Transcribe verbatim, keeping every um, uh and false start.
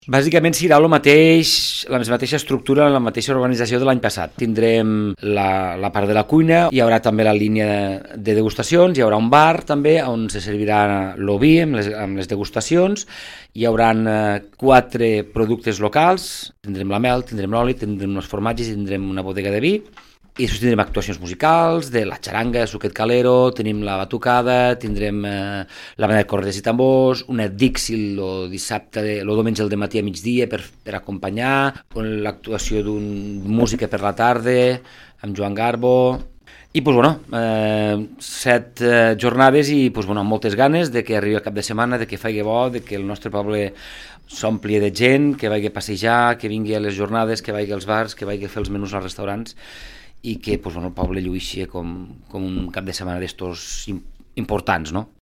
Bàsicament serà el mateix, la mateixa estructura, la mateixa organització de l'any passat. Tindrem la, la part de la cuina, hi haurà també la línia de degustacions, hi haurà un bar també on se servirà el vi amb les, amb les degustacions, hi haurà eh, quatre productes locals, tindrem la mel, tindrem l'oli, tindrem els formatges i tindrem una bodega de vi. I després tindrem actuacions musicals, de la xaranga, suquet calero, tenim la batucada, tindrem eh, la banda de cordes i tambors, una Dixie el dissabte, el diumenge al matí a migdia per, per acompanyar, l'actuació d'un música per la tarda, amb Joan Garbo. I pues, bueno, eh, set eh, jornades i pues, bueno, amb moltes ganes de que arribi el cap de setmana, de que faci bo, de que el nostre poble s'ompli de gent, que vagi a passejar, que vingui a les jornades, que vagi als bars, que vagi a fer els menús als restaurants, i que pues, bueno, el poble lluïxi com, com un cap de setmana d'estos importants, no?